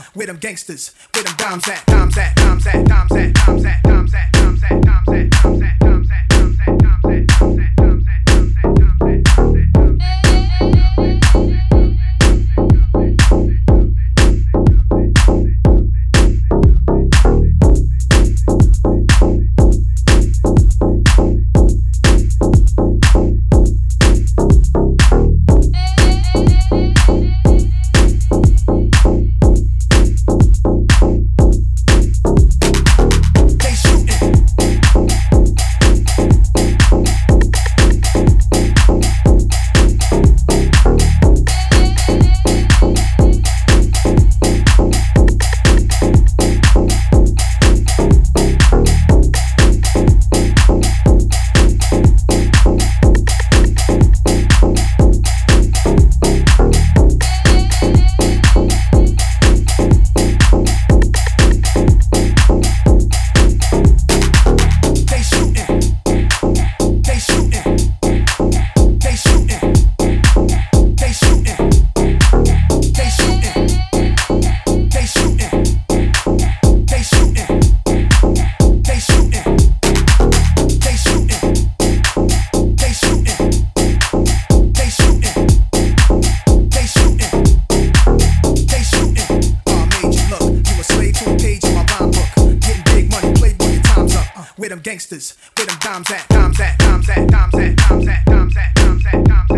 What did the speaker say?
where them gangsters, where them dimes at, dimes at, dimes at, dimes at, dimes at, dimes at, dimes at, dimes at, dimes at, dimes at, dimes at, dimes at, dimes at, dimes at, dimes at, dimes at. Where them gangsters, where them dimes at, dimes at, dimes at, dimes at, dimes at, dimes at, dimes at, dimes at, dimes at.